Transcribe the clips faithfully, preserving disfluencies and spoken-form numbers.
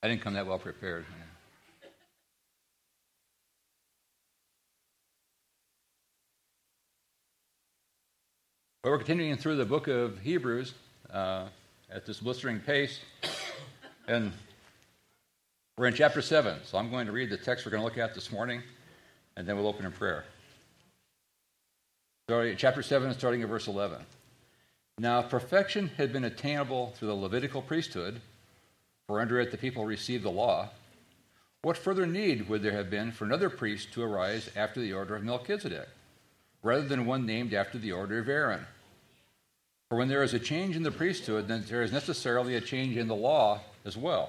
I didn't come that well prepared. But we're continuing through the book of Hebrews uh, at this blistering pace. And we're in chapter seven. So I'm going to read the text we're going to look at this morning, and then we'll open in prayer. So chapter seven, starting at verse eleven. Now if perfection had been attainable through the Levitical priesthood, for under it the people received the law, what further need would there have been for another priest to arise after the order of Melchizedek, rather than one named after the order of Aaron? For when there is a change in the priesthood, then there is necessarily a change in the law as well.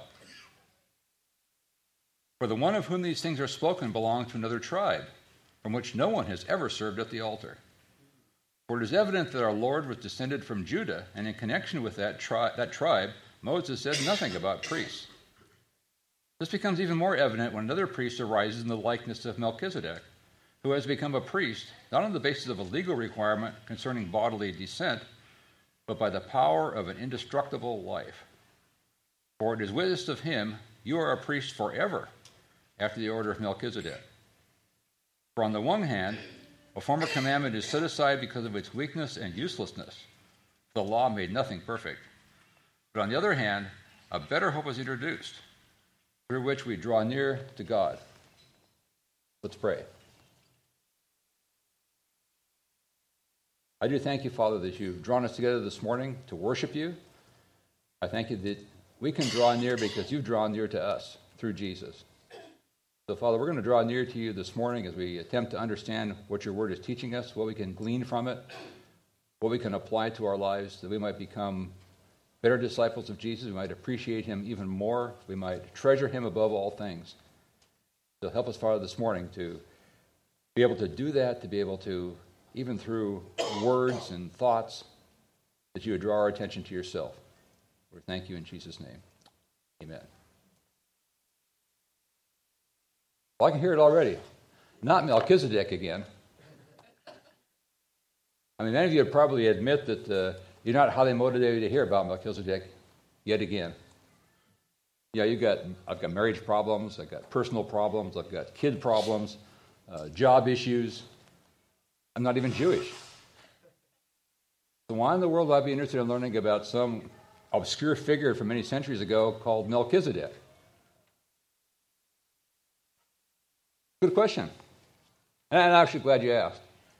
For the one of whom these things are spoken belonged to another tribe, from which no one has ever served at the altar. For it is evident that our Lord was descended from Judah, and in connection with that, tri- that tribe, Moses said nothing about priests. This becomes even more evident when another priest arises in the likeness of Melchizedek, who has become a priest not on the basis of a legal requirement concerning bodily descent, but by the power of an indestructible life. For it is witnessed of him, you are a priest forever, after the order of Melchizedek. For on the one hand, a former commandment is set aside because of its weakness and uselessness. The law made nothing perfect. But on the other hand, a better hope was introduced, through which we draw near to God. Let's pray. I do thank you, Father, that you've drawn us together this morning to worship you. I thank you that we can draw near because you've drawn near to us through Jesus. So, Father, we're going to draw near to you this morning as we attempt to understand what your word is teaching us, what we can glean from it, what we can apply to our lives, that we might become better disciples of Jesus. We might appreciate him even more. We might treasure him above all things. So help us, Father, this morning to be able to do that, to be able to, even through words and thoughts, that you would draw our attention to yourself. We thank you in Jesus' name. Amen. Well, I can hear it already. Not Melchizedek again. I mean, many of you would probably admit that uh, you're not highly motivated to hear about Melchizedek yet again. Yeah, you got. I've got marriage problems. I've got personal problems. I've got kid problems, uh, job issues. I'm not even Jewish. So why in the world would I be interested in learning about some obscure figure from many centuries ago called Melchizedek? Good question. And I'm actually glad you asked.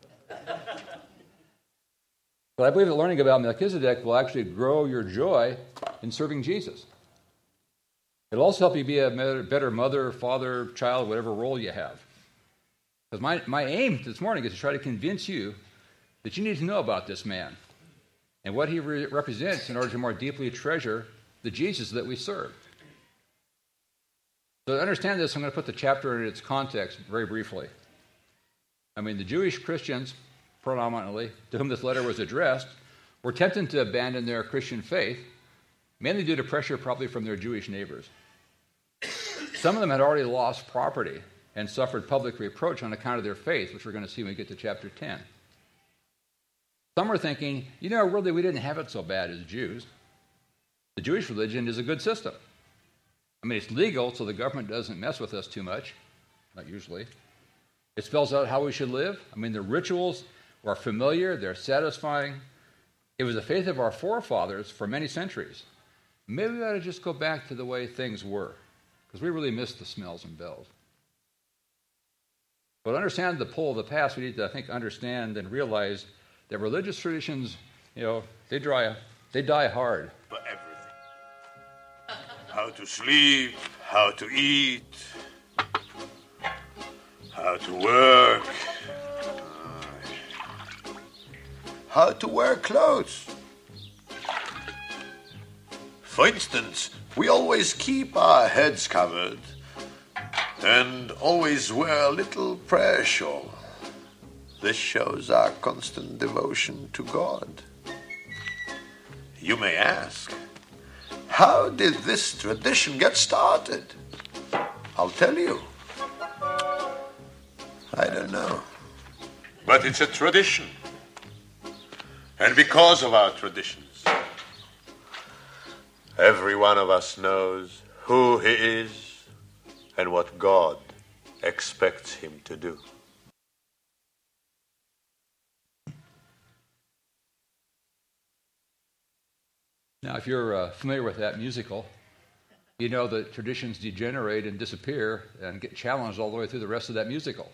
But I believe that learning about Melchizedek will actually grow your joy in serving Jesus. It'll also help you be a better mother, father, child, whatever role you have. Because my, my aim this morning is to try to convince you that you need to know about this man and what he re- represents in order to more deeply treasure the Jesus that we serve. So to understand this, I'm going to put the chapter in its context very briefly. I mean, the Jewish Christians, predominantly, to whom this letter was addressed, were tempted to abandon their Christian faith, mainly due to pressure probably from their Jewish neighbors. Some of them had already lost property and suffered public reproach on account of their faith, which we're going to see when we get to chapter ten. Some were thinking, you know, really, we didn't have it so bad as Jews. The Jewish religion is a good system. I mean, it's legal, so the government doesn't mess with us too much, not usually. It spells out how we should live. I mean, the rituals are familiar, they're satisfying. It was the faith of our forefathers for many centuries. Maybe we ought to just go back to the way things were, because we really miss the smells and bells. But to understand the pull of the past, we need to, I think, understand and realize that religious traditions, you know, they dry, they die hard. For everything. How to sleep, how to eat, how to work, how to wear clothes. For instance, we always keep our heads covered and always wear a little prayer shawl. This shows our constant devotion to God. You may ask, how did this tradition get started? I'll tell you. I don't know. But it's a tradition. And because of our traditions, every one of us knows who he is and what God expects him to do. Now, if you're uh, familiar with that musical, you know that traditions degenerate and disappear and get challenged all the way through the rest of that musical,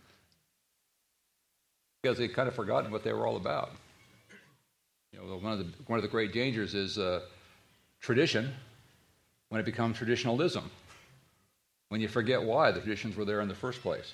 because they've kind of forgotten what they were all about. You know, one of the one of the great dangers is uh, tradition when it becomes traditionalism, when you forget why the traditions were there in the first place.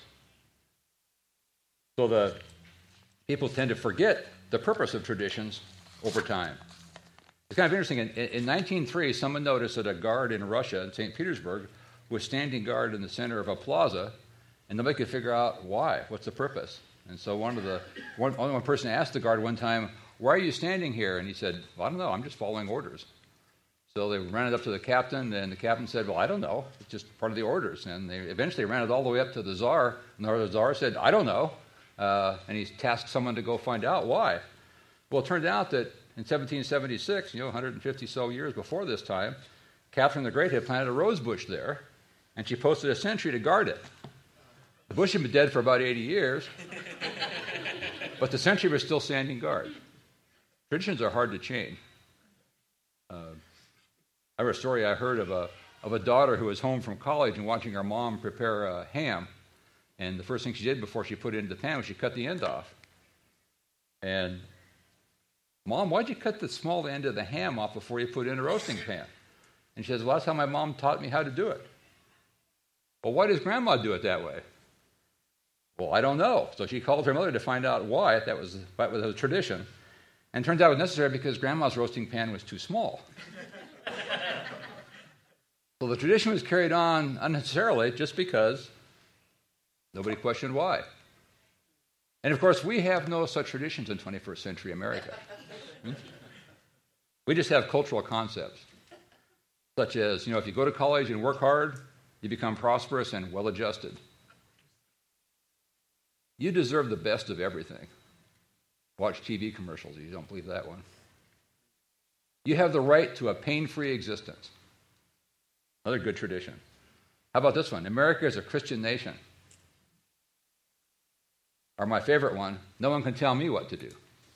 So the people tend to forget the purpose of traditions over time. It's kind of interesting. In, in nineteen oh three, someone noticed that a guard in Russia, in Saint Petersburg, was standing guard in the center of a plaza, and nobody could figure out why. What's the purpose? And so one of the one, only one person asked the guard one time, "Why are you standing here?" And he said, "Well, I don't know. I'm just following orders." So they ran it up to the captain, and the captain said, "Well, I don't know. It's just part of the orders." And they eventually ran it all the way up to the czar, and the czar said, "I don't know." Uh, and he tasked someone to go find out why. Well, it turned out that in seventeen seventy-six, you know, one hundred fifty so years before this time, Catherine the Great had planted a rose bush there, and she posted a sentry to guard it. The bush had been dead for about eighty years, but the sentry was still standing guard. Traditions are hard to change. Uh, I have a story I heard of a of a daughter who was home from college and watching her mom prepare a ham, and the first thing she did before she put it into the pan was she cut the end off. And, "Mom, why'd you cut the small end of the ham off before you put it in a roasting pan?" And she says, "Well, that's how my mom taught me how to do it." "Well, why does Grandma do it that way?" "Well, I don't know." So she called her mother to find out why that was, that was a tradition. And it turns out it was necessary because Grandma's roasting pan was too small. So the tradition was carried on unnecessarily just because nobody questioned why. And of course, we have no such traditions in twenty-first century America. Hmm? We just have cultural concepts, such as, you know, if you go to college and work hard, you become prosperous and well-adjusted. You deserve the best of everything. Watch T V commercials if you don't believe that one. You have the right to a pain-free existence. Another good tradition. How about this one? America is a Christian nation. Or my favorite one, no one can tell me what to do.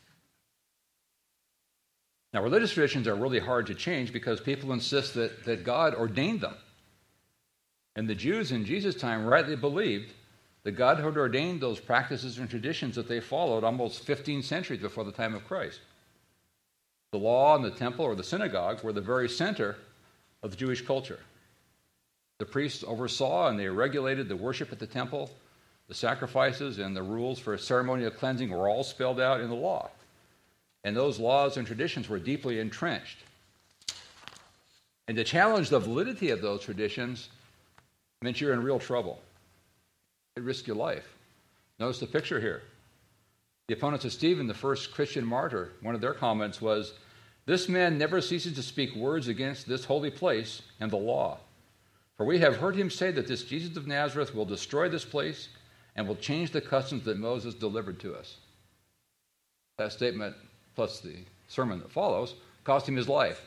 Now, religious traditions are really hard to change because people insist that, that God ordained them. And the Jews in Jesus' time rightly believed that God had ordained those practices and traditions that they followed almost fifteen centuries before the time of Christ. The law and the temple or the synagogue were the very center of the Jewish culture. The priests oversaw and they regulated the worship at the temple. The sacrifices and the rules for ceremonial cleansing were all spelled out in the law. And those laws and traditions were deeply entrenched. And to challenge the validity of those traditions meant you're in real trouble. It risked your life. Notice the picture here. The opponents of Stephen, the first Christian martyr, one of their comments was, "This man never ceases to speak words against this holy place and the law. For we have heard him say that this Jesus of Nazareth will destroy this place and will change the customs that Moses delivered to us." That statement, plus the sermon that follows, cost him his life.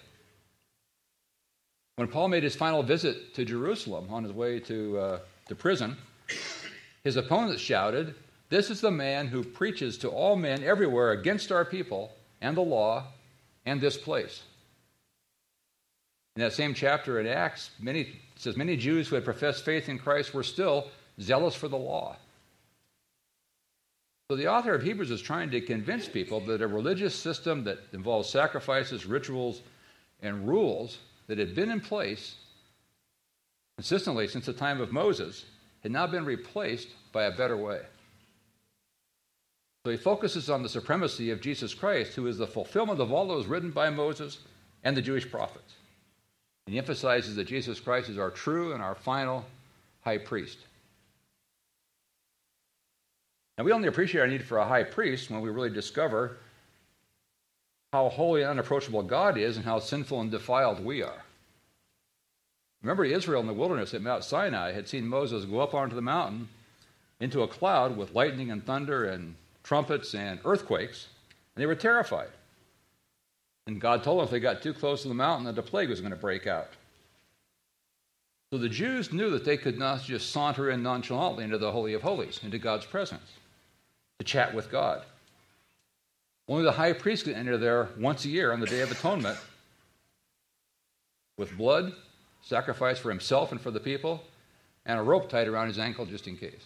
When Paul made his final visit to Jerusalem on his way to, uh, to prison, his opponents shouted, "This is the man who preaches to all men everywhere against our people and the law and this place." In that same chapter in Acts, many, it says, many Jews who had professed faith in Christ were still zealous for the law. So the author of Hebrews is trying to convince people that a religious system that involves sacrifices, rituals, and rules that had been in place consistently since the time of Moses had now been replaced by a better way. So he focuses on the supremacy of Jesus Christ, who is the fulfillment of all that was written by Moses and the Jewish prophets. And he emphasizes that Jesus Christ is our true and our final high priest. Now, we only appreciate our need for a high priest when we really discover how holy and unapproachable God is and how sinful and defiled we are. Remember, Israel in the wilderness at Mount Sinai had seen Moses go up onto the mountain into a cloud with lightning and thunder and trumpets and earthquakes, and they were terrified. And God told them if they got too close to the mountain that the plague was going to break out. So the Jews knew that they could not just saunter in nonchalantly into the Holy of Holies, into God's presence, to chat with God. Only the high priest could enter there once a year on the Day of Atonement with blood, sacrifice for himself and for the people, and a rope tied around his ankle just in case.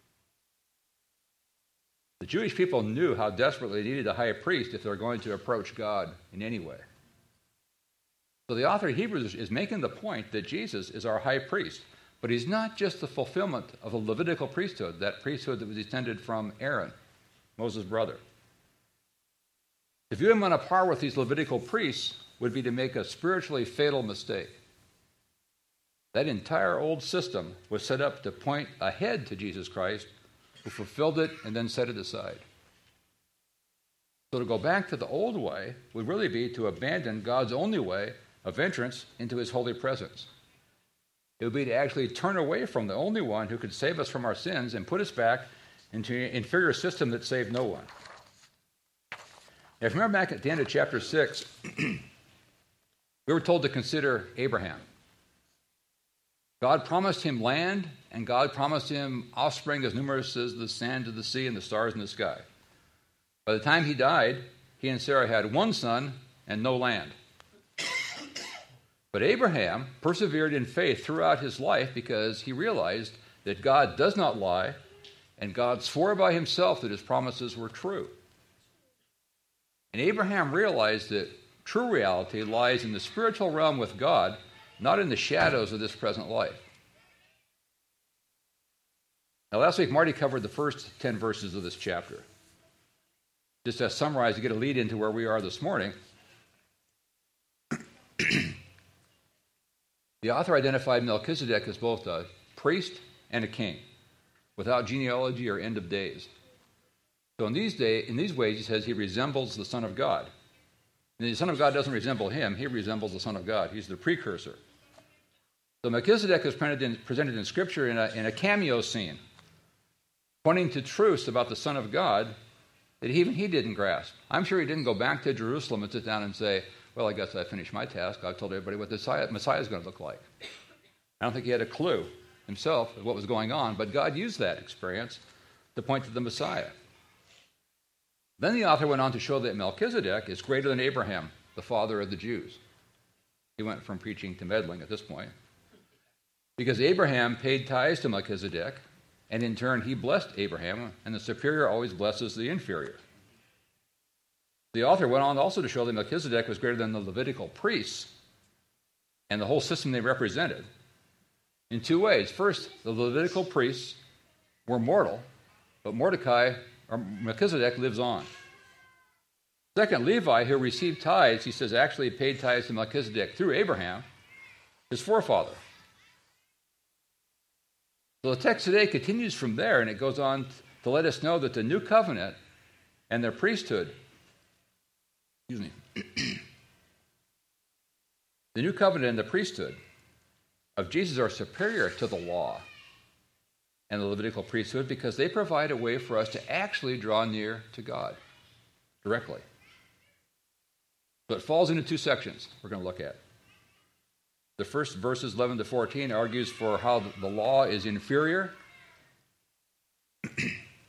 The Jewish people knew how desperately they needed a high priest if they were going to approach God in any way. So the author of Hebrews is making the point that Jesus is our high priest, but he's not just the fulfillment of a Levitical priesthood, that priesthood that was descended from Aaron, Moses' brother. To view him on a par with these Levitical priests would be to make a spiritually fatal mistake. That entire old system was set up to point ahead to Jesus Christ, who fulfilled it and then set it aside. So to go back to the old way would really be to abandon God's only way of entrance into his holy presence. It would be to actually turn away from the only one who could save us from our sins and put us back into an inferior system that saved no one. Now, if you remember back at the end of chapter six, we were told to consider Abraham. God promised him land, and God promised him offspring as numerous as the sand of the sea and the stars in the sky. By the time he died, he and Sarah had one son and no land. But Abraham persevered in faith throughout his life because he realized that God does not lie, and God swore by himself that his promises were true. And Abraham realized that true reality lies in the spiritual realm with God, not in the shadows of this present life. Now, last week, Marty covered the first ten verses of this chapter. Just to summarize, to get a lead into where we are this morning, the author identified Melchizedek as both a priest and a king, without genealogy or end of days. So in these, day, in these ways, he says he resembles the Son of God. And the Son of God doesn't resemble him, he resembles the Son of God. He's the precursor. So Melchizedek is presented in, presented in Scripture in a, in a cameo scene, pointing to truths about the Son of God that even he didn't grasp. I'm sure he didn't go back to Jerusalem and sit down and say, well, I guess I finished my task. I've told everybody what the Messiah is going to look like. I don't think he had a clue himself of what was going on, but God used that experience to point to the Messiah. Then the author went on to show that Melchizedek is greater than Abraham, the father of the Jews. He went from preaching to meddling at this point. Because Abraham paid tithes to Melchizedek, and in turn he blessed Abraham, and the superior always blesses the inferior. The author went on also to show that Melchizedek was greater than the Levitical priests and the whole system they represented in two ways. First, the Levitical priests were mortal, but Mordecai or Melchizedek lives on. Second, Levi, who received tithes, he says actually paid tithes to Melchizedek through Abraham, his forefather. So the text today continues from there, and it goes on to let us know that the new covenant and their priesthood, excuse me, the new covenant and the priesthood of Jesus are superior to the law and the Levitical priesthood because they provide a way for us to actually draw near to God directly. So it falls into two sections we're going to look at. The first verses eleven to fourteen argues for how the law is inferior and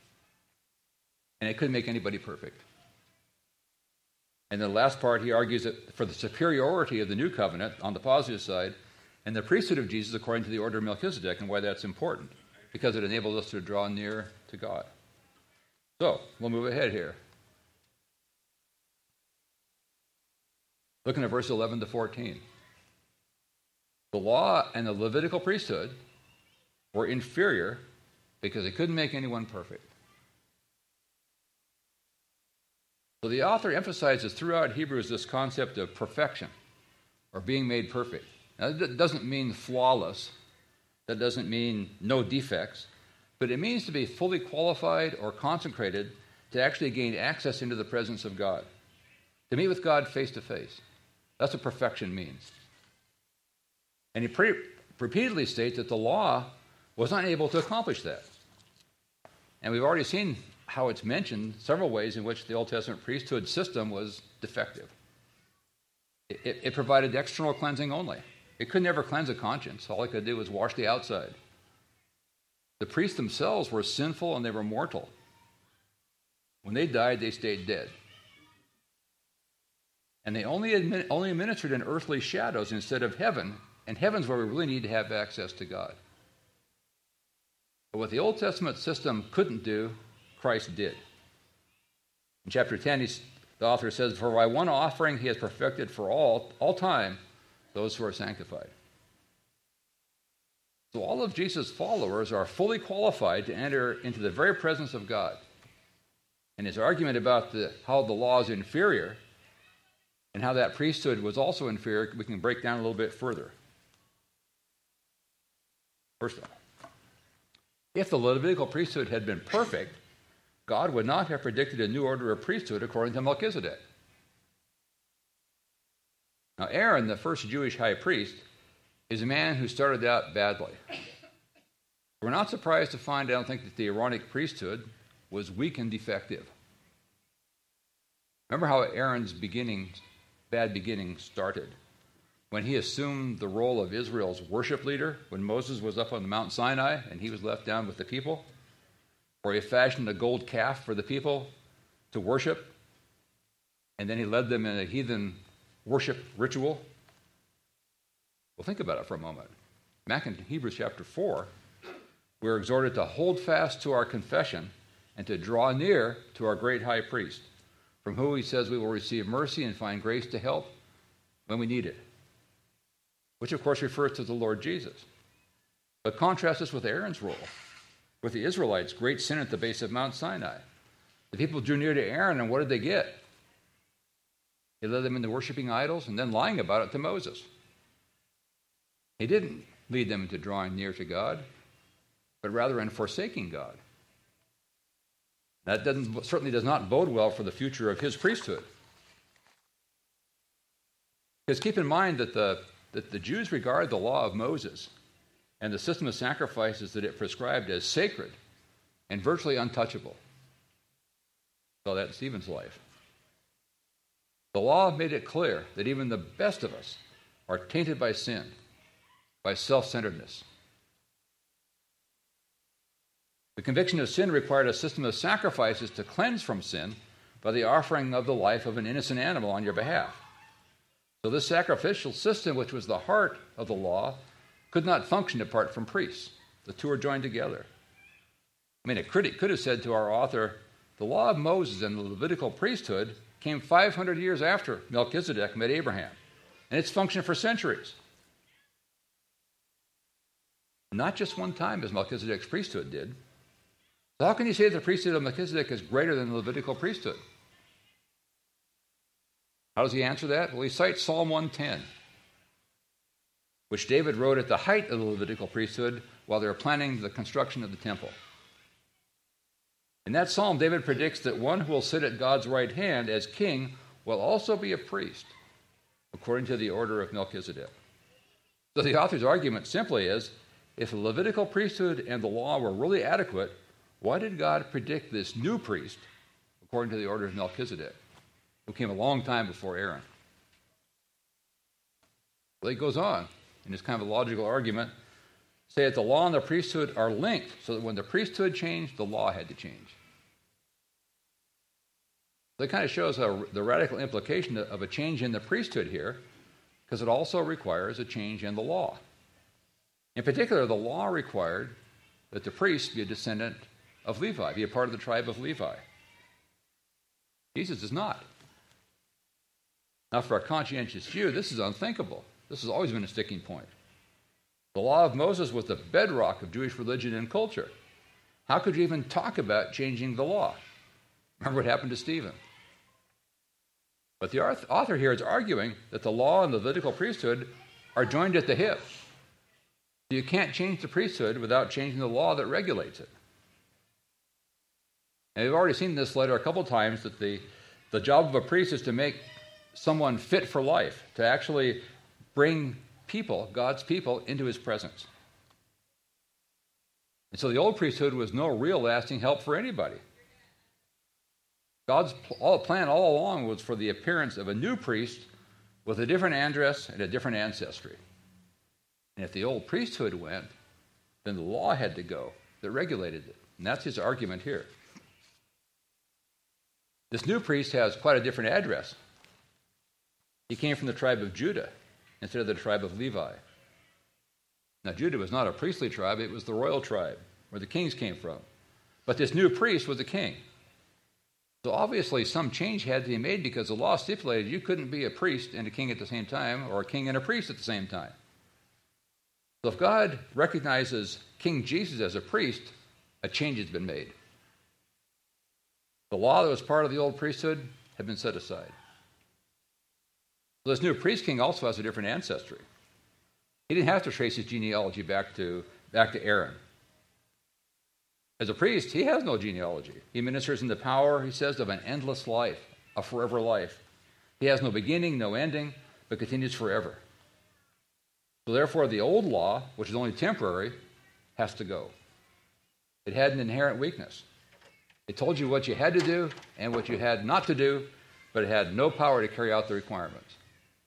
it couldn't make anybody perfect. And the last part, he argues that for the superiority of the new covenant on the positive side and the priesthood of Jesus according to the order of Melchizedek and why that's important, because it enables us to draw near to God. So, we'll move ahead here. Looking at verse eleven to fourteen. The law and the Levitical priesthood were inferior because they couldn't make anyone perfect. So the author emphasizes throughout Hebrews this concept of perfection, or being made perfect. Now, that doesn't mean flawless. That doesn't mean no defects. But it means to be fully qualified or consecrated to actually gain access into the presence of God, to meet with God face to face. That's what perfection means. And he pre- repeatedly states that the law was not able to accomplish that. And we've already seen how it's mentioned several ways in which the Old Testament priesthood system was defective. It, it, it provided external cleansing only. It could never cleanse a conscience. All it could do was wash the outside. The priests themselves were sinful and they were mortal. When they died, they stayed dead. And they only, admin, only administered in earthly shadows instead of heaven, and heaven's where we really need to have access to God. But what the Old Testament system couldn't do, Christ did. In chapter ten, he's, the author says, "For by one offering he has perfected for all, all time those who are sanctified." So all of Jesus' followers are fully qualified to enter into the very presence of God. And his argument about the, how the law is inferior and how that priesthood was also inferior, we can break down a little bit further. First of all, if the Levitical priesthood had been perfect, God would not have predicted a new order of priesthood according to Melchizedek. Now, Aaron, the first Jewish high priest, is a man who started out badly. We're not surprised to find, I don't think, that the Aaronic priesthood was weak and defective. Remember how Aaron's beginnings, bad beginnings started? When he assumed the role of Israel's worship leader, when Moses was up on the Mount Sinai and he was left down with the people, where he fashioned a gold calf for the people to worship, and then he led them in a heathen worship ritual. Well, think about it for a moment. Back in Hebrews chapter four, we're exhorted to hold fast to our confession and to draw near to our great high priest, from whom he says we will receive mercy and find grace to help when we need it, which of course refers to the Lord Jesus. But contrast this with Aaron's role, with the Israelites' great sin at the base of Mount Sinai. The people drew near to Aaron, and what did they get? He led them into worshiping idols and then lying about it to Moses. He didn't lead them into drawing near to God, but rather in forsaking God. That doesn't, certainly does not bode well for the future of his priesthood. Because keep in mind that the, that the Jews regard the law of Moses and the system of sacrifices that it prescribed as sacred and virtually untouchable. So that's Stephen's life. The law made it clear that even the best of us are tainted by sin, by self-centeredness. The conviction of sin required a system of sacrifices to cleanse from sin by the offering of the life of an innocent animal on your behalf. So this sacrificial system, which was the heart of the law, could not function apart from priests. The two are joined together. I mean, a critic could have said to our author, the law of Moses and the Levitical priesthood came five hundred years after Melchizedek met Abraham, and it's functioned for centuries. Not just one time as Melchizedek's priesthood did. So how can you say that the priesthood of Melchizedek is greater than the Levitical priesthood? How does he answer that? Well, he cites Psalm one ten, which David wrote at the height of the Levitical priesthood while they were planning the construction of the temple. In that psalm, David predicts that one who will sit at God's right hand as king will also be a priest, according to the order of Melchizedek. So the author's argument simply is, if the Levitical priesthood and the law were really adequate, why did God predict this new priest, according to the order of Melchizedek, who came a long time before Aaron? Well, he goes on, in this kind of a logical argument, say that the law and the priesthood are linked, so that when the priesthood changed, the law had to change. That kind of shows how the radical implication of a change in the priesthood here, because it also requires a change in the law. In particular, the law required that the priest be a descendant of Levi, be a part of the tribe of Levi. Jesus is not. Now, for a conscientious Jew, this is unthinkable. This has always been a sticking point. The law of Moses was the bedrock of Jewish religion and culture. How could you even talk about changing the law? Remember what happened to Stephen. But the author here is arguing that the law and the Levitical priesthood are joined at the hip. You can't change the priesthood without changing the law that regulates it. And we've already seen in this letter a couple times that the, the job of a priest is to make someone fit for life, to actually bring people, God's people, into his presence. And so the old priesthood was no real lasting help for anybody. God's all, plan all along was for the appearance of a new priest with a different address and a different ancestry. And if the old priesthood went, then the law had to go that regulated it. And that's his argument here. This new priest has quite a different address. He came from the tribe of Judah instead of the tribe of Levi. Now, Judah was not a priestly tribe, it was the royal tribe, where the kings came from. But this new priest was a king. So obviously some change had to be made because the law stipulated you couldn't be a priest and a king at the same time, or a king and a priest at the same time. So if God recognizes King Jesus as a priest, a change has been made. The law that was part of the old priesthood had been set aside. So this new priest king also has a different ancestry. He didn't have to trace his genealogy back to, back to Aaron. As a priest, he has no genealogy. He ministers in the power, he says, of an endless life, a forever life. He has no beginning, no ending, but continues forever. So therefore, the old law, which is only temporary, has to go. It had an inherent weakness. It told you what you had to do and what you had not to do, but it had no power to carry out the requirements.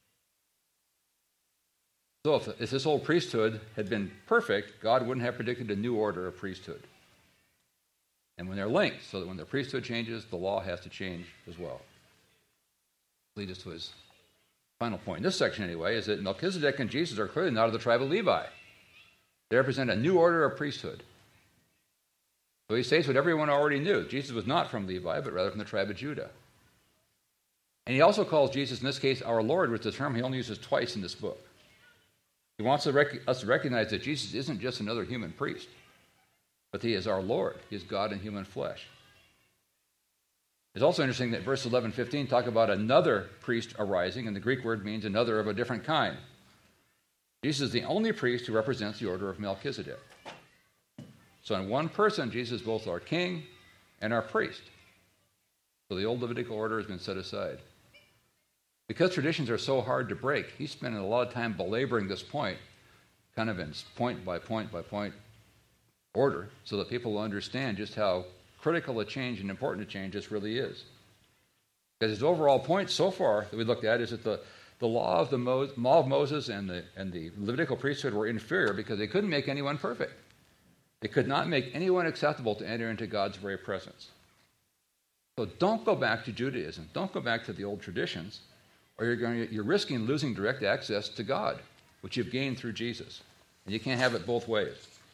So if, if this old priesthood had been perfect, God wouldn't have predicted a new order of priesthood. And when they're linked, so that when the priesthood changes, the law has to change as well. Lead us to his final point in this section anyway, is that Melchizedek and Jesus are clearly not of the tribe of Levi. They represent a new order of priesthood. So he states what everyone already knew. Jesus was not from Levi, but rather from the tribe of Judah. And he also calls Jesus, in this case, our Lord, which is a term he only uses twice in this book. He wants us to recognize that Jesus isn't just another human priest, but he is our Lord. He is God in human flesh. It's also interesting that verse eleven, fifteen talk about another priest arising, and the Greek word means another of a different kind. Jesus is the only priest who represents the order of Melchizedek. So in one person, Jesus is both our king and our priest. So the old Levitical order has been set aside. Because traditions are so hard to break, he's spending a lot of time belaboring this point, kind of in point by point by point order, so that people will understand just how critical a change and important a change this really is. Because his overall point so far that we looked at is that the, the law of the Mo- law of Moses and the, and the Levitical priesthood were inferior because they couldn't make anyone perfect. They could not make anyone acceptable to enter into God's very presence. So don't go back to Judaism. Don't go back to the old traditions, or you're, going to, you're risking losing direct access to God, which you've gained through Jesus. And you can't have it both ways.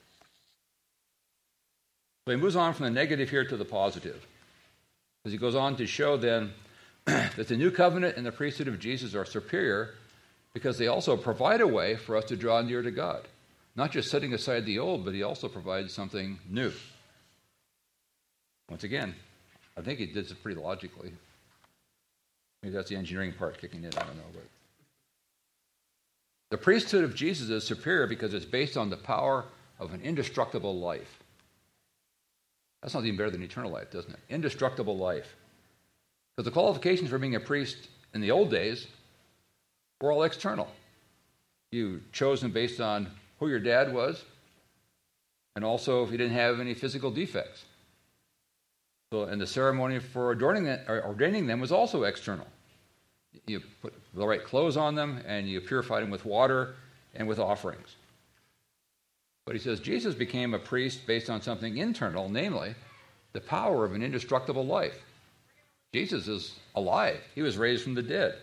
So he moves on from the negative here to the positive. Because he goes on to show then that the new covenant and the priesthood of Jesus are superior because they also provide a way for us to draw near to God. Not just setting aside the old, but he also provides something new. Once again, I think he did it pretty logically. Maybe that's the engineering part kicking in, I don't know. But the priesthood of Jesus is superior because it's based on the power of an indestructible life. That sounds even better than eternal life, doesn't it? Indestructible life. Because the qualifications for being a priest in the old days were all external. You chose them based on who your dad was, and also if you didn't have any physical defects. So, and the ceremony for ordaining them, or ordaining them was also external. You put the right clothes on them, and you purified them with water and with offerings. But he says Jesus became a priest based on something internal, namely the power of an indestructible life. Jesus is alive. He was raised from the dead.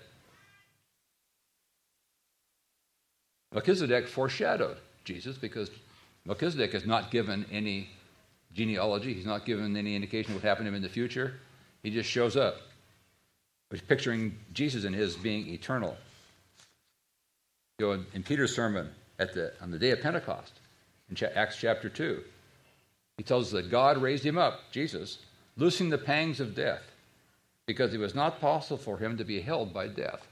Melchizedek foreshadowed Jesus because Melchizedek is not given any genealogy. He's not given any indication of what happened to him in the future. He just shows up. He's picturing Jesus and his being eternal. You know, in, in Peter's sermon at the, on the day of Pentecost, in Acts chapter two, he tells us that God raised him up, Jesus, loosing the pangs of death, because it was not possible for him to be held by death.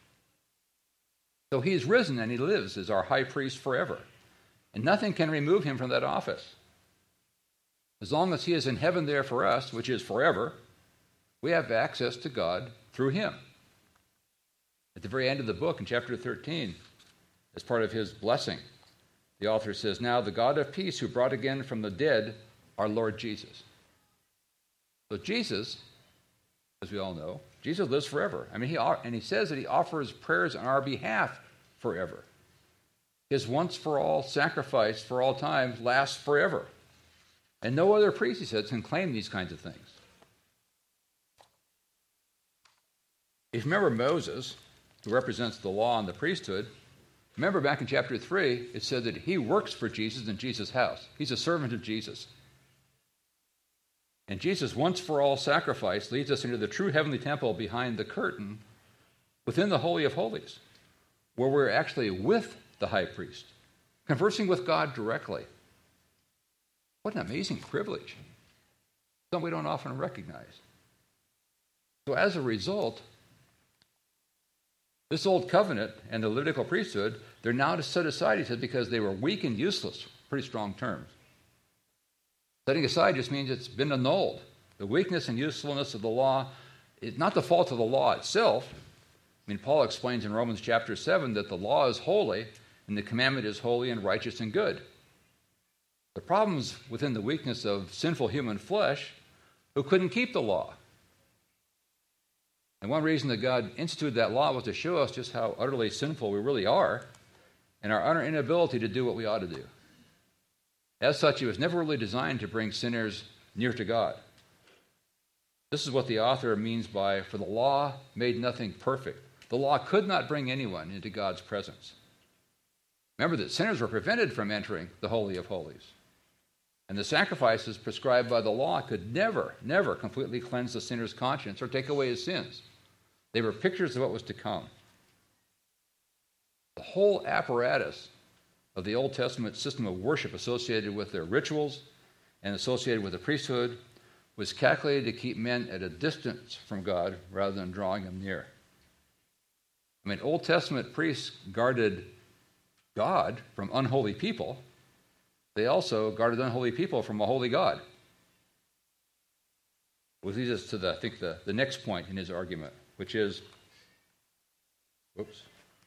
So he's risen and he lives as our high priest forever. And nothing can remove him from that office. As long as he is in heaven there for us, which is forever, we have access to God through him. At the very end of the book, in chapter thirteen, as part of his blessing, the author says, "Now the God of peace who brought again from the dead our Lord Jesus." So Jesus, as we all know, Jesus lives forever. I mean, he and he says that he offers prayers on our behalf forever. his once-for-all sacrifice for all time lasts forever. And no other priest, he says, can claim these kinds of things. If you remember Moses, who represents the law and the priesthood, remember back in chapter three, it said that he works for Jesus in Jesus' house. He's a servant of Jesus. And Jesus' once-for-all sacrifice leads us into the true heavenly temple behind the curtain within the Holy of Holies, where we're actually with the high priest, conversing with God directly. What an amazing privilege. Something we don't often recognize. So as a result, this old covenant and the Levitical priesthood, they're now set aside, he said, because they were weak and useless. Pretty strong terms. Setting aside just means it's been annulled. The weakness and usefulness of the law is not the fault of the law itself. I mean, Paul explains in Romans chapter seven that the law is holy and the commandment is holy and righteous and good. The problem's within the weakness of sinful human flesh who couldn't keep the law. And one reason that God instituted that law was to show us just how utterly sinful we really are and our utter inability to do what we ought to do. As such, it was never really designed to bring sinners near to God. This is what the author means by, for the law made nothing perfect. The law could not bring anyone into God's presence. Remember that sinners were prevented from entering the Holy of Holies. And the sacrifices prescribed by the law could never, never completely cleanse the sinner's conscience or take away his sins. They were pictures of what was to come. The whole apparatus of the Old Testament system of worship associated with their rituals and associated with the priesthood was calculated to keep men at a distance from God rather than drawing them near. I mean, Old Testament priests guarded God from unholy people. They also guarded unholy people from a holy God. Which leads us to, the, I think, the, the next point in his argument, which is, whoops,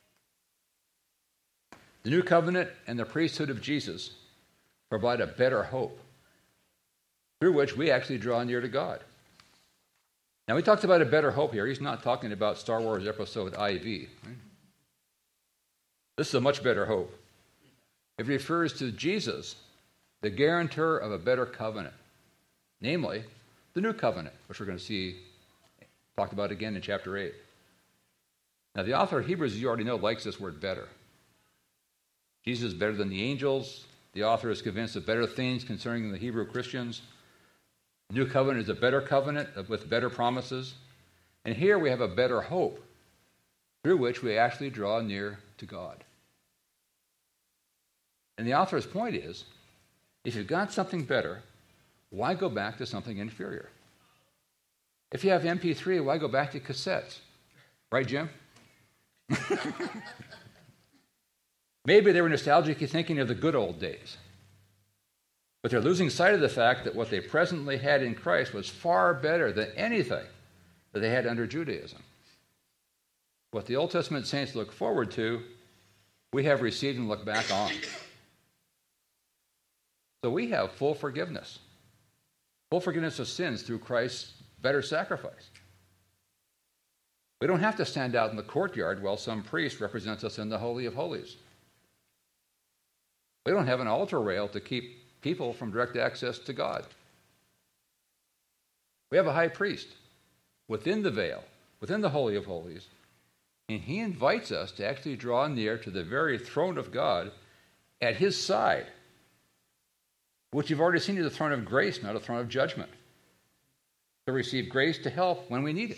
the new covenant and the priesthood of Jesus provide a better hope through which we actually draw near to God. Now, he talks about a better hope here. He's not talking about Star Wars Episode I V. Right? This is a much better hope. It refers to Jesus, the guarantor of a better covenant, namely the new covenant, which we're going to see talked about again in chapter eight. Now, the author of Hebrews, as you already know, likes this word better. Jesus is better than the angels. The author is convinced of better things concerning the Hebrew Christians. The new covenant is a better covenant with better promises. And here we have a better hope through which we actually draw near to God. And the author's point is, if you've got something better, why go back to something inferior? If you have M P three, why go back to cassettes? Right, Jim? Maybe they were nostalgically thinking of the good old days. But they're losing sight of the fact that what they presently had in Christ was far better than anything that they had under Judaism. What the Old Testament saints look forward to, we have received and look back on. So we have full forgiveness. Full forgiveness of sins through Christ's better sacrifice. We don't have to stand out in the courtyard while some priest represents us in the Holy of Holies. We don't have an altar rail to keep people from direct access to God. We have a high priest within the veil, within the Holy of Holies, and he invites us to actually draw near to the very throne of God at his side, which you've already seen is a throne of grace, not a throne of judgment, to receive grace to help when we need it.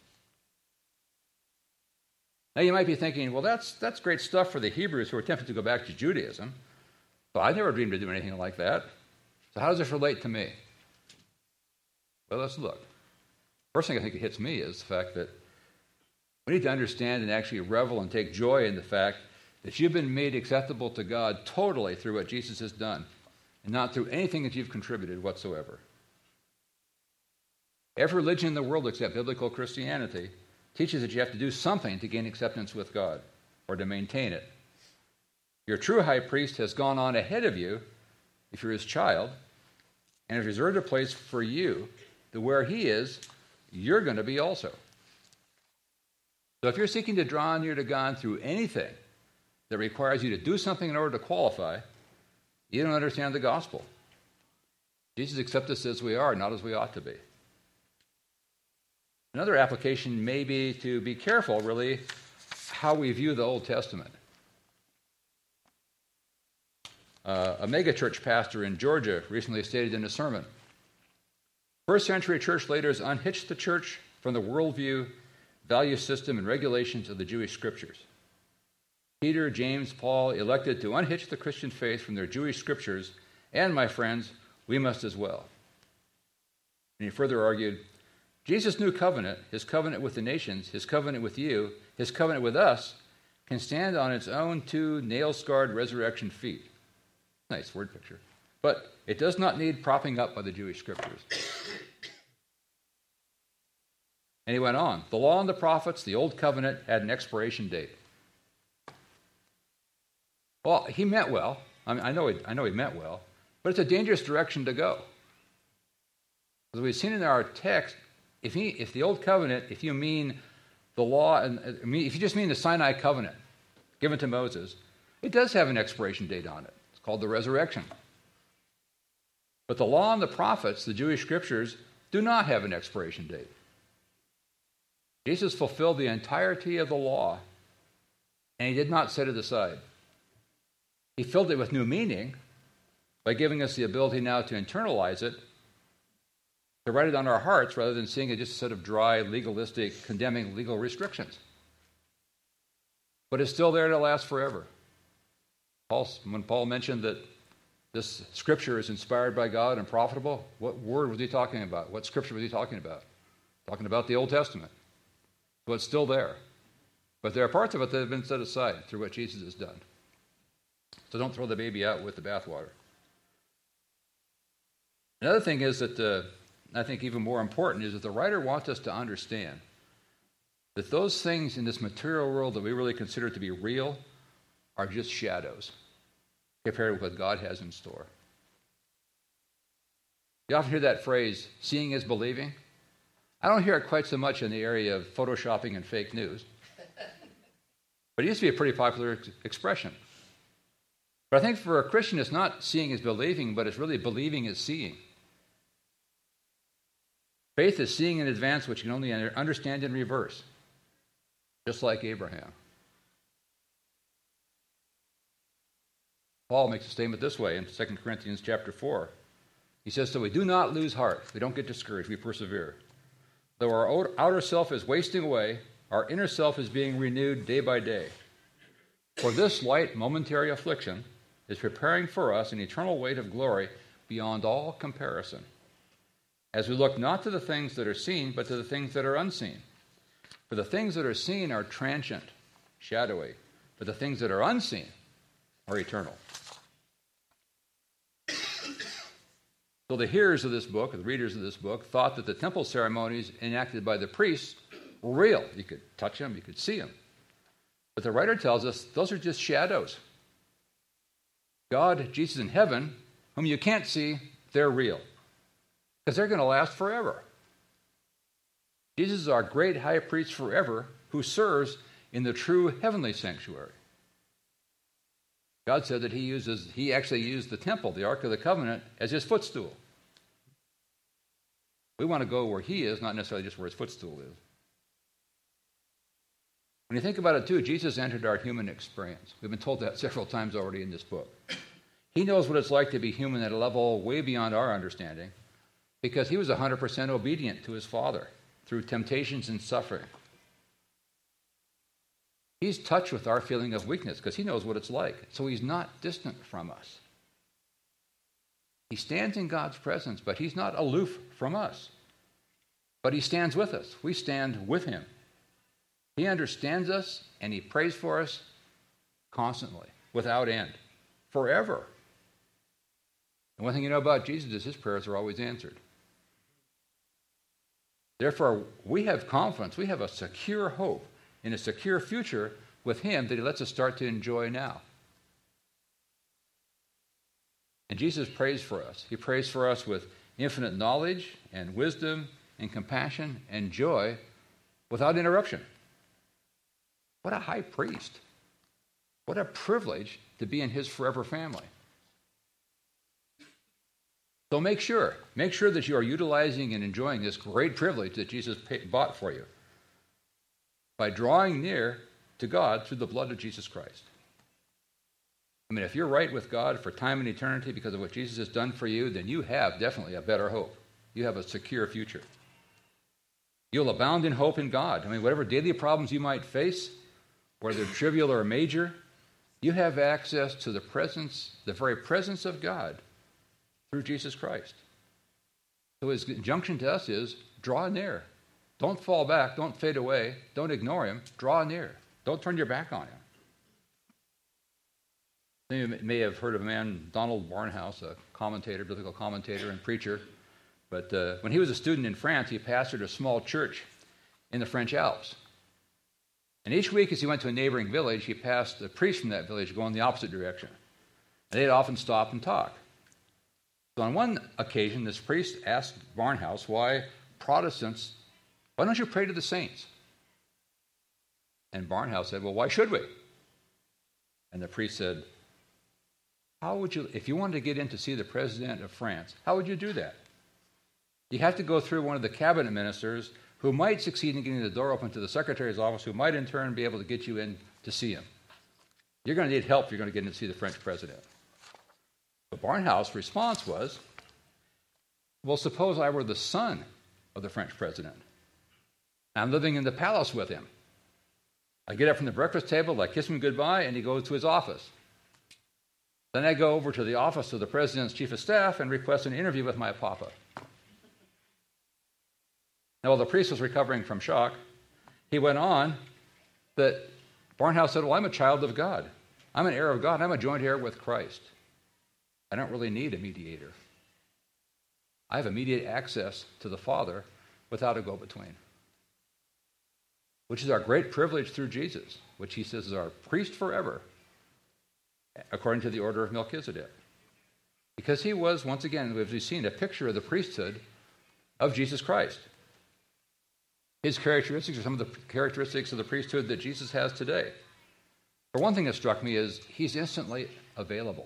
Now you might be thinking, well, that's, that's great stuff for the Hebrews who are tempted to go back to Judaism. But I never dreamed of doing anything like that. So how does this relate to me? Well, let's look. First thing I think that hits me is the fact that we need to understand and actually revel and take joy in the fact that you've been made acceptable to God totally through what Jesus has done, and not through anything that you've contributed whatsoever. Every religion in the world except biblical Christianity teaches that you have to do something to gain acceptance with God or to maintain it. Your true high priest has gone on ahead of you, if you're his child, and has reserved a place for you that where he is, you're going to be also. So if you're seeking to draw near to God through anything that requires you to do something in order to qualify, you don't understand the gospel. Jesus accepts us as we are, not as we ought to be. Another application may be to be careful, really, how we view the Old Testament. Uh, a megachurch pastor in Georgia recently stated in a sermon, first century church leaders unhitched the church from the worldview, value system, and regulations of the Jewish scriptures. Peter, James, Paul elected to unhitch the Christian faith from their Jewish scriptures, and, my friends, we must as well. And he further argued, Jesus' new covenant, his covenant with the nations, his covenant with you, his covenant with us, can stand on its own two nail-scarred resurrection feet. Nice word picture. But it does not need propping up by the Jewish scriptures. And he went on. The law and the prophets, the old covenant, had an expiration date. Well, he meant well. I mean, I know he, I know he meant well, but it's a dangerous direction to go. As we've seen in our text, if he, if the old covenant, if you mean the law, and I mean, if you just mean the Sinai covenant given to Moses, it does have an expiration date on it. It's called the resurrection. But the law and the prophets, the Jewish scriptures, do not have an expiration date. Jesus fulfilled the entirety of the law, and he did not set it aside. He filled it with new meaning by giving us the ability now to internalize it, to write it on our hearts rather than seeing it just a set of dry, legalistic, condemning legal restrictions. But it's still there to last forever. Paul, when Paul mentioned that this scripture is inspired by God and profitable, what word was he talking about? What scripture was he talking about? Talking about the Old Testament. So it's still there. But there are parts of it that have been set aside through what Jesus has done. So don't throw the baby out with the bathwater. Another thing is that, uh, I think even more important, is that the writer wants us to understand that those things in this material world that we really consider to be real are just shadows compared with what God has in store. You often hear that phrase, seeing is believing. I don't hear it quite so much in the area of photoshopping and fake news. But it used to be a pretty popular ex- expression. But I think for a Christian, it's not seeing is believing, but it's really believing is seeing. Faith is seeing in advance what you can only understand in reverse, just like Abraham. Paul makes a statement this way in Second Corinthians chapter four. He says, so we do not lose heart. We don't get discouraged. We persevere. Though our outer self is wasting away, our inner self is being renewed day by day. For this light momentary affliction is preparing for us an eternal weight of glory beyond all comparison, as we look not to the things that are seen, but to the things that are unseen. For the things that are seen are transient, shadowy, but the things that are unseen are eternal. So the hearers of this book, the readers of this book, thought that the temple ceremonies enacted by the priests were real. You could touch them, you could see them. But the writer tells us those are just shadows. God, Jesus in heaven, whom you can't see, they're real. Because they're going to last forever. Jesus is our great high priest forever who serves in the true heavenly sanctuary. God said that he uses, he actually used the temple, the Ark of the Covenant, as his footstool. We want to go where he is, not necessarily just where his footstool is. When you think about it too, Jesus entered our human experience. We've been told that several times already in this book. He knows what it's like to be human at a level way beyond our understanding, because he was one hundred percent obedient to his Father through temptations and suffering. He's touched with our feeling of weakness because he knows what it's like. So he's not distant from us. He stands in God's presence, but he's not aloof from us. But he stands with us. We stand with him. He understands us and he prays for us constantly, without end, forever. And one thing you know about Jesus is his prayers are always answered. Therefore, we have confidence. We have a secure hope in a secure future with him that he lets us start to enjoy now. And Jesus prays for us. He prays for us with infinite knowledge and wisdom and compassion and joy without interruption. What a high priest. What a privilege to be in his forever family. So make sure, make sure that you are utilizing and enjoying this great privilege that Jesus paid, bought for you by drawing near to God through the blood of Jesus Christ. I mean, if you're right with God for time and eternity because of what Jesus has done for you, then you have definitely a better hope. You have a secure future. You'll abound in hope in God. I mean, whatever daily problems you might face, whether trivial or major, you have access to the presence, the very presence of God through Jesus Christ. So his injunction to us is draw near. Don't fall back. Don't fade away. Don't ignore him. Draw near. Don't turn your back on him. You may have heard of a man, Donald Barnhouse, a commentator, biblical commentator and preacher. But uh, when he was a student in France, he pastored a small church in the French Alps. And each week as he went to a neighboring village, he passed a priest from that village going the opposite direction. And they'd often stop and talk. So on one occasion, this priest asked Barnhouse why Protestants, why don't you pray to the saints? And Barnhouse said, well, why should we? And the priest said, how would you, if you wanted to get in to see the president of France, how would you do that? You have to go through one of the cabinet ministers who might succeed in getting the door open to the secretary's office, who might in turn be able to get you in to see him. You're going to need help if you're going to get in to see the French president. But Barnhouse's response was, well, suppose I were the son of the French president. I'm living in the palace with him. I get up from the breakfast table, I kiss him goodbye, and he goes to his office. Then I go over to the office of the president's chief of staff and request an interview with my papa. Now, while the priest was recovering from shock, he went on that Barnhouse said, well, I'm a child of God. I'm an heir of God. I'm a joint heir with Christ. I don't really need a mediator. I have immediate access to the Father without a go-between, which is our great privilege through Jesus, which he says is our priest forever, according to the order of Melchizedek. Because he was, once again, as we've seen, a picture of the priesthood of Jesus Christ. His characteristics are some of the characteristics of the priesthood that Jesus has today. For one thing that struck me is he's instantly available.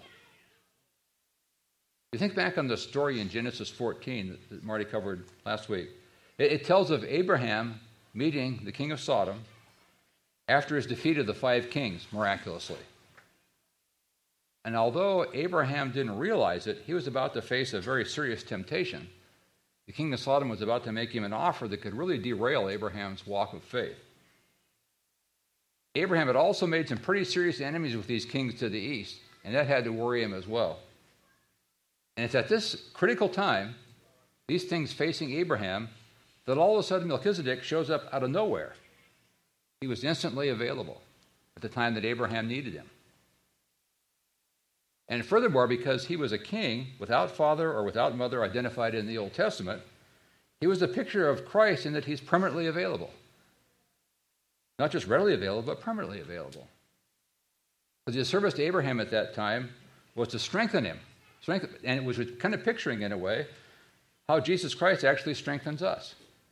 You think back on the story in Genesis fourteen that Marty covered last week. It, it tells of Abraham meeting the king of Sodom after his defeat of the five kings, miraculously. And although Abraham didn't realize it, he was about to face a very serious temptation. The king of Sodom was about to make him an offer that could really derail Abraham's walk of faith. Abraham had also made some pretty serious enemies with these kings to the east, and that had to worry him as well. And it's at this critical time, these things facing Abraham, that all of a sudden Melchizedek shows up out of nowhere. He was instantly available at the time that Abraham needed him. And furthermore, because he was a king without father or without mother identified in the Old Testament, he was a picture of Christ in that he's permanently available. Not just readily available, but permanently available. Because his service to Abraham at that time was to strengthen him. Strengthen, and it was kind of picturing, in a way, how Jesus Christ actually strengthens us.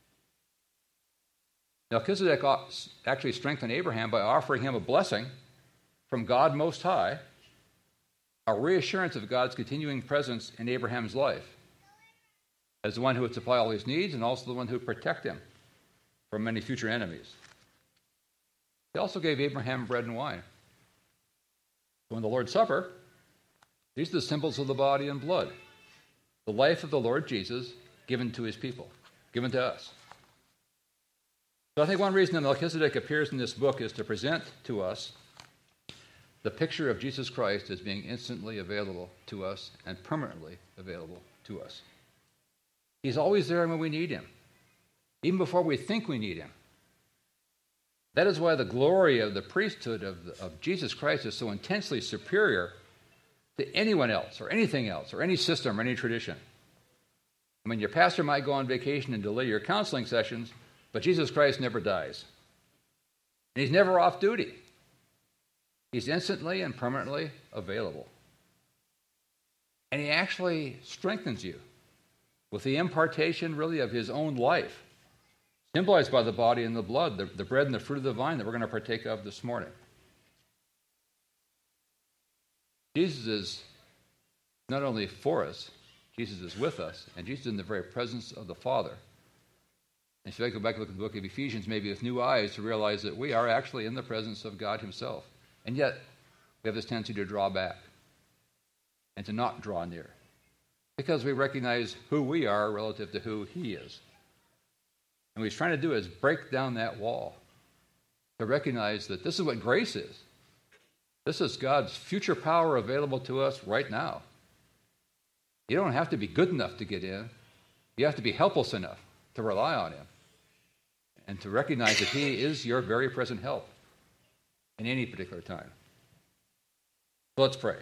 Melchizedek actually strengthened Abraham by offering him a blessing from God Most High, a reassurance of God's continuing presence in Abraham's life as the one who would supply all his needs and also the one who would protect him from many future enemies. He also gave Abraham bread and wine. So in the Lord's Supper, these are the symbols of the body and blood, the life of the Lord Jesus given to his people, given to us. So I think one reason that Melchizedek appears in this book is to present to us the picture of Jesus Christ as being instantly available to us and permanently available to us. He's always there when we need him, even before we think we need him. That is why the glory of the priesthood of, the, of Jesus Christ is so intensely superior to anyone else or anything else or any system or any tradition. I mean, your pastor might go on vacation and delay your counseling sessions, but Jesus Christ never dies. And he's never off duty. He's instantly and permanently available. And he actually strengthens you with the impartation, really, of his own life, symbolized by the body and the blood, the, the bread and the fruit of the vine that we're going to partake of this morning. Jesus is not only for us, Jesus is with us, and Jesus is in the very presence of the Father. And if I go back and look at the book of Ephesians, maybe with new eyes, to realize that we are actually in the presence of God himself. And yet, we have this tendency to draw back and to not draw near, because we recognize who we are relative to who he is. And what he's trying to do is break down that wall to recognize that this is what grace is. This is God's future power available to us right now. You don't have to be good enough to get in. You have to be helpless enough to rely on him and to recognize that he is your very present help in any particular time. So let's pray.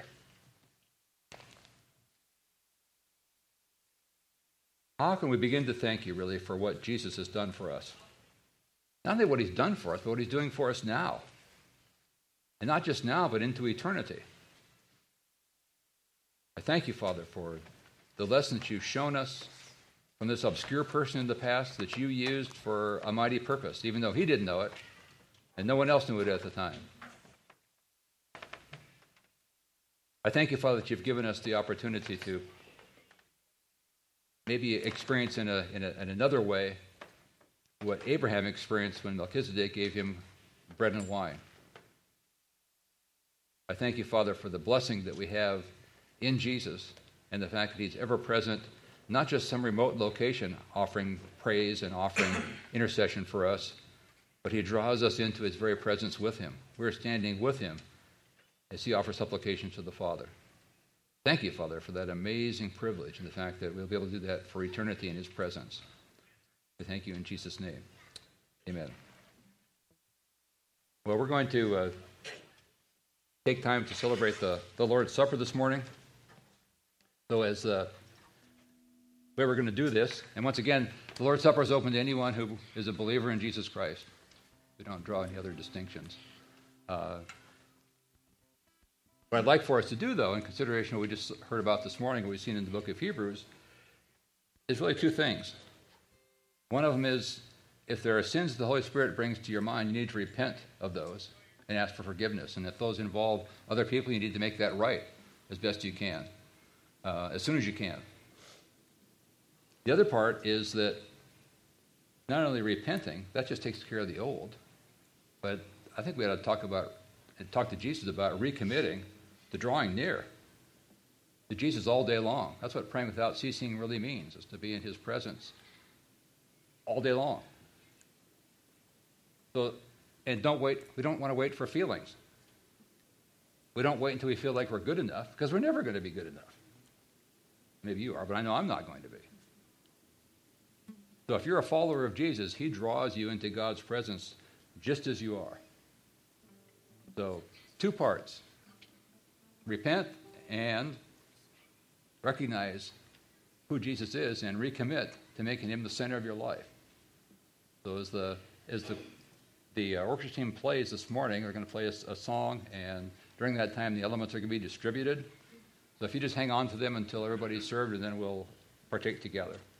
How can we begin to thank you, really, for what Jesus has done for us? Not only what he's done for us, but what he's doing for us now. And not just now, but into eternity. I thank you, Father, for the lesson that you've shown us from this obscure person in the past that you used for a mighty purpose, even though he didn't know it, and no one else knew it at the time. I thank you, Father, that you've given us the opportunity to maybe experience in, a, in, a, in another way what Abraham experienced when Melchizedek gave him bread and wine. I thank you, Father, for the blessing that we have in Jesus and the fact that he's ever present, not just some remote location offering praise and offering intercession for us, but he draws us into his very presence with him. We're standing with him as he offers supplication to the Father. Thank you, Father, for that amazing privilege and the fact that we'll be able to do that for eternity in his presence. We thank you in Jesus' name. Amen. Well, we're going to uh, take time to celebrate the, the Lord's Supper this morning. So as uh, way we're going to do this, and once again, the Lord's Supper is open to anyone who is a believer in Jesus Christ. We don't draw any other distinctions. Uh, what I'd like for us to do, though, in consideration of what we just heard about this morning, what we've seen in the book of Hebrews, is really two things. One of them is, if there are sins that the Holy Spirit brings to your mind, you need to repent of those and ask for forgiveness. And if those involve other people, you need to make that right as best you can, uh, as soon as you can. The other part is that not only repenting, that just takes care of the old, but I think we ought to talk about and talk to Jesus about recommitting to drawing near to Jesus all day long. That's what praying without ceasing really means, is to be in his presence all day long. So, and don't wait. We don't want to wait for feelings. We don't wait until we feel like we're good enough, because we're never going to be good enough. Maybe you are, but I know I'm not going to be. So if you're a follower of Jesus, he draws you into God's presence just as you are. So, two parts. Repent and recognize who Jesus is and recommit to making him the center of your life. So as the as the the uh, orchestra team plays this morning, they're going to play a, a song, and during that time the elements are going to be distributed. So if you just hang on to them until everybody's served, and then we'll partake together.